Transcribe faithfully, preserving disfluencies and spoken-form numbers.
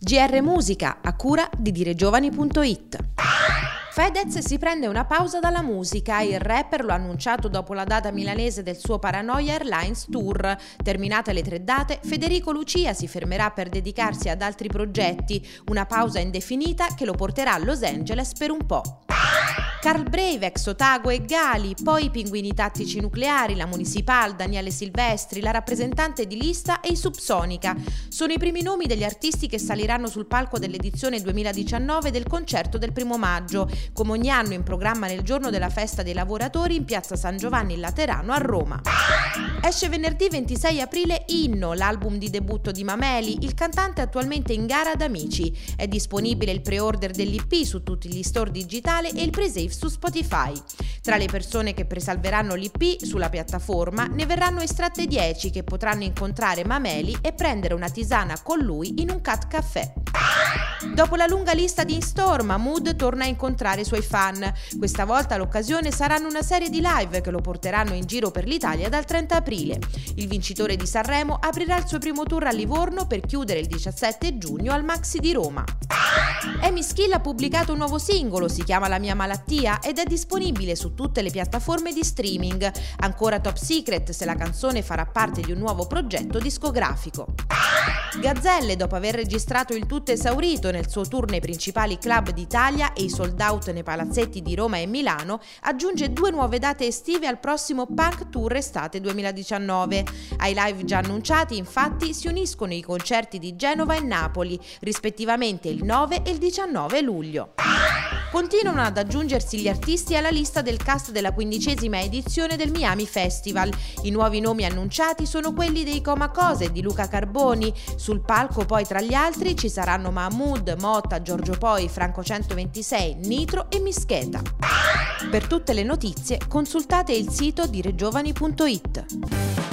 G R Musica, a cura di diregiovani punto it. Fedez si prende una pausa dalla musica, il rapper lo ha annunciato dopo la data milanese del suo Paranoia Airlines Tour. Terminate le tre date, Federico Lucia si fermerà per dedicarsi ad altri progetti, una pausa indefinita che lo porterà a Los Angeles per un po'. Carl Breivik, Otago e Gali, poi i Pinguini Tattici Nucleari, la Municipal, Daniele Silvestri, la rappresentante di lista e i Subsonica. Sono i primi nomi degli artisti che saliranno sul palco dell'edizione duemiladiciannove del concerto del primo maggio, come ogni anno in programma nel giorno della festa dei lavoratori in piazza San Giovanni in Laterano a Roma. Esce venerdì ventisei aprile Inno, l'album di debutto di Mameli, il cantante attualmente in gara ad Amici. È disponibile il pre-order dell'I P su tutti gli store digitali e il pre-save su Spotify. Tra le persone che presalveranno l'I P sulla piattaforma ne verranno estratte dieci che potranno incontrare Mameli e prendere una tisana con lui in un cat caffè. Dopo la lunga lista di in-store, Mahmood torna a incontrare i suoi fan. Questa volta l'occasione saranno una serie di live che lo porteranno in giro per l'Italia dal trenta aprile. Il vincitore di Sanremo aprirà il suo primo tour a Livorno per chiudere il diciassette giugno al Maxi di Roma. Amy Skill ha pubblicato un nuovo singolo, si chiama La mia malattia ed è disponibile su tutte le piattaforme di streaming. Ancora top secret se la canzone farà parte di un nuovo progetto discografico. Gazzelle, dopo aver registrato il tutto esaurito nel suo tour nei principali club d'Italia e i sold out nei palazzetti di Roma e Milano, aggiunge due nuove date estive al prossimo Punk Tour Estate duemiladiciannove. Ai live già annunciati, infatti, si uniscono i concerti di Genova e Napoli, rispettivamente il nove e il diciannove luglio. Continuano ad aggiungersi gli artisti alla lista del cast della quindicesima edizione del Miami Festival. I nuovi nomi annunciati sono quelli dei Comacose e di Luca Carboni. Sul palco poi tra gli altri ci saranno Mahmood, Motta, Giorgio Poi, Franco centoventisei, Nitro e Mischeta. Per tutte le notizie consultate il sito diregiovani punto it.